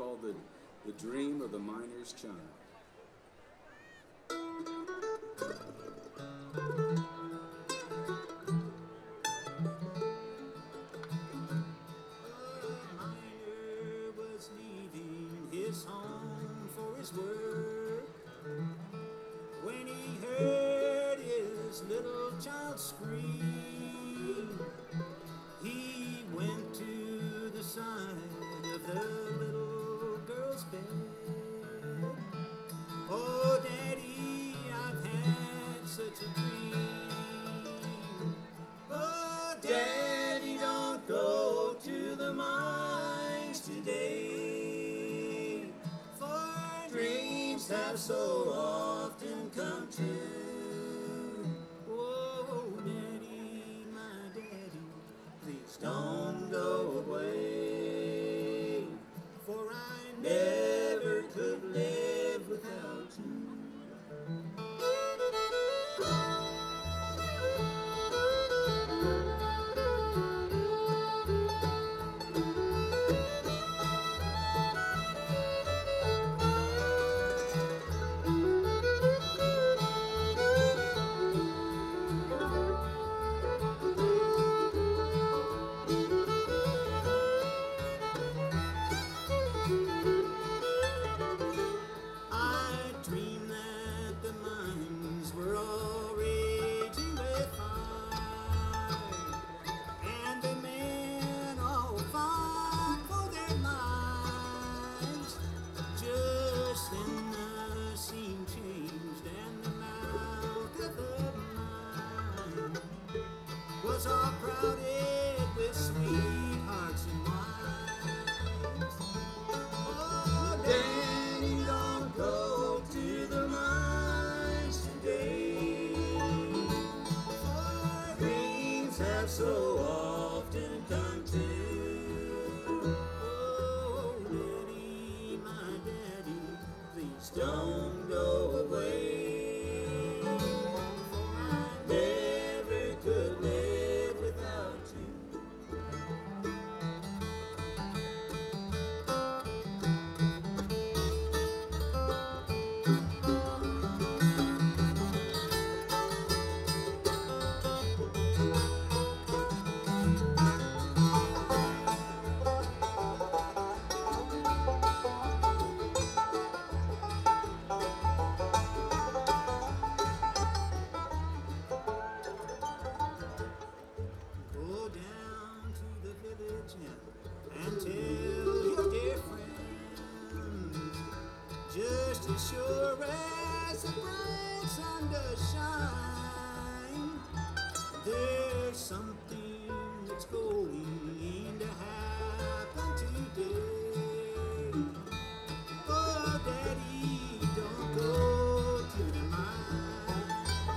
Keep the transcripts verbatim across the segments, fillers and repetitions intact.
called the, the Dream of the Miner's Child. Home for his work when he heard his little child scream. He went to the side of the little girl's bed. Oh, Daddy, I've had such a dream. Oh, Daddy, don't go to the mines today. Dreams have so often come true. Oh, Daddy, my Daddy, please don't go away, for I never could live without you. Was all crowded with sweethearts and wines. Oh, Daddy, don't go to the mines today, for dreams have so often come true. Oh, Daddy, my Daddy, please don't go away. And tell your dear friends, just as sure as the bright sun does shine, there's something that's going to happen today. Oh, Daddy, don't go to the mine.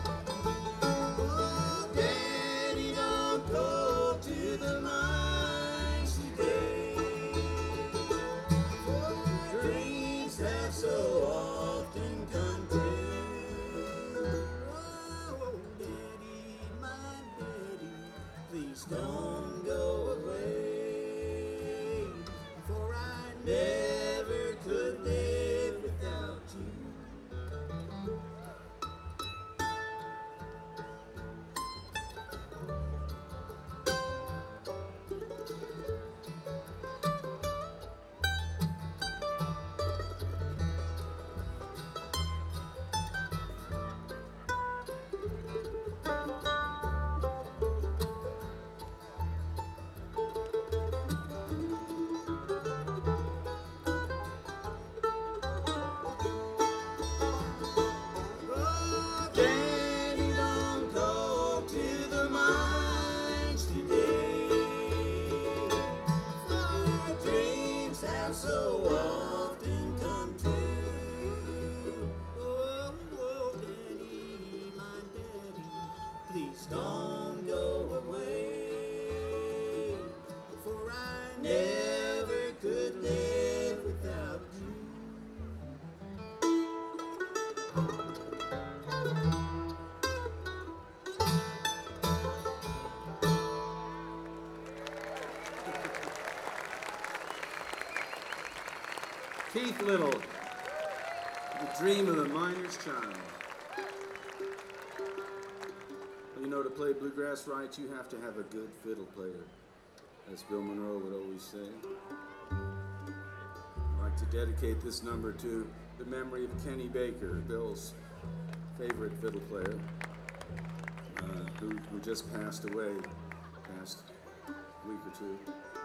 Oh, Daddy, don't go to the mine. So often come true. Oh, Daddy, my Daddy, please don't go away, for I never could live without you. So often come true. Oh, oh, Daddy, my Daddy, please don't go away, for I never could live without you. Keith Little, The Dream of the Miner's Child. You know, to play bluegrass right, you have to have a good fiddle player, as Bill Monroe would always say. I'd like to dedicate this number to the memory of Kenny Baker, Bill's favorite fiddle player, uh, who, who just passed away past week or two.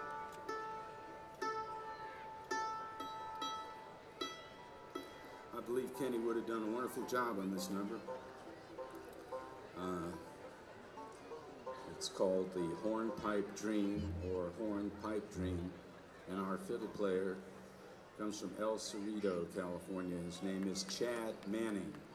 I believe Kenny would have done a wonderful job on this number. Uh, it's called the Hornpipe Dream, or Hornpipe Dream, and our fiddle player comes from El Cerrito, California. His name is Chad Manning.